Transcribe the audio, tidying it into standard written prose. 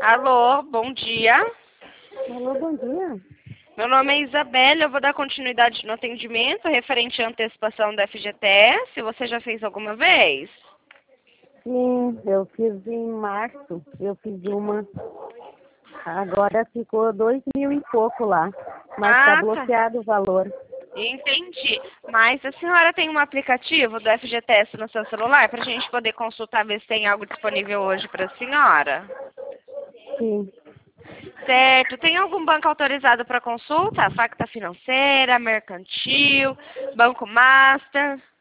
Alô, bom dia. Alô, bom dia. Meu nome é Isabela, eu vou dar continuidade no atendimento referente à antecipação da FGTS. Você já fez alguma vez? Sim, eu fiz em março. Eu fiz uma. Agora ficou 2.000 e pouco lá. Mas está Tá. bloqueado o valor. Entendi. Mas a senhora tem um aplicativo do FGTS no seu celular para a gente poder consultar, ver se tem algo disponível hoje para a senhora? Sim. Certo. Tem algum banco autorizado para consulta? Facta Financeira, Mercantil, Banco Master?